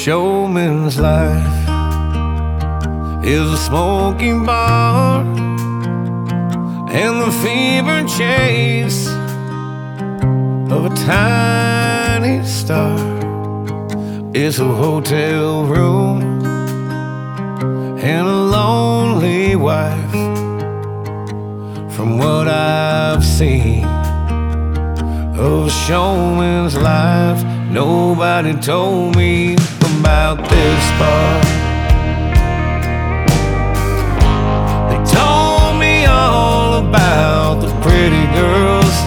showman's life is a smoking bar and the fever chase of a tiny star. It's a hotel room and a lonely wife. From what I've seen of a showman's life, nobody told me about this part. They told me all about the pretty girls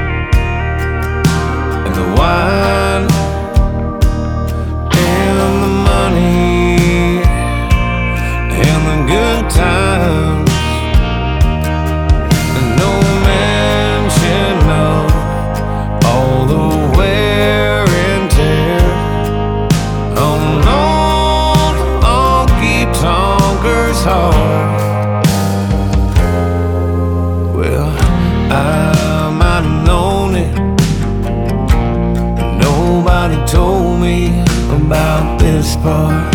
and the wine and the money and the good times, and no mention of all the wear and tear on an old honky-tonker's heart. Well, I might have known it, but nobody told me about this part.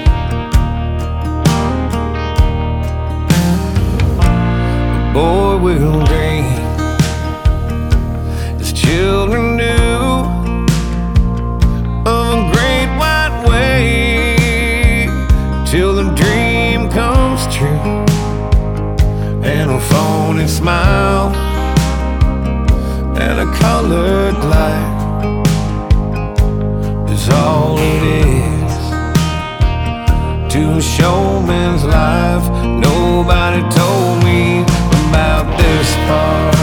A boy will dream as children do of a great white way till the dream comes true, and a phony smile and a colored light is all it is to a showman's life. Nobody told me about this part.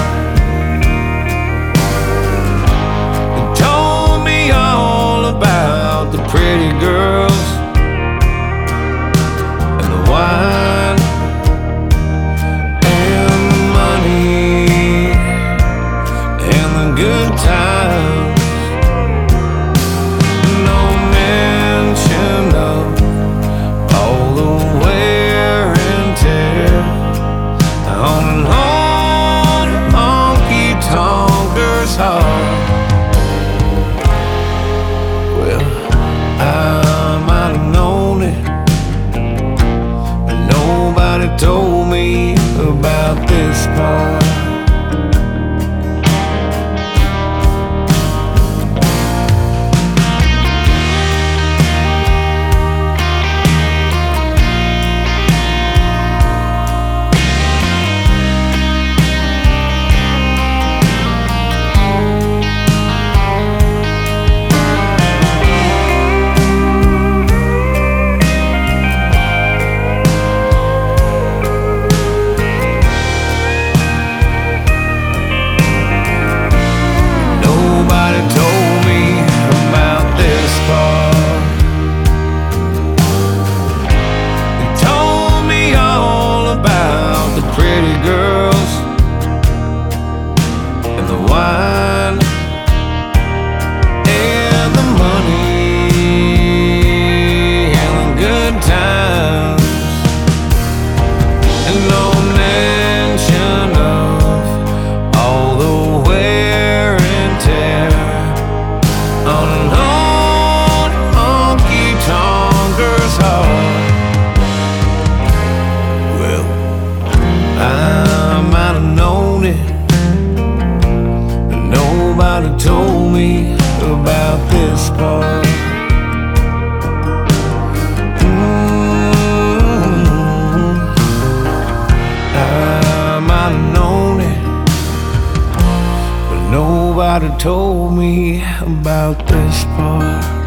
They told me all about the pretty girls and the wine and the money and the good times. No mention of all the wear and tear on an old honky-tonker's heart. Well, I might have known it, but nobody told me about this part. Girls and the wine and the money and the good times, and no mention of all the wear and tear on an old honky-tonker's heart. Well, I might have known it, but nobody told me about this part. I might have known it, but nobody told me about this part.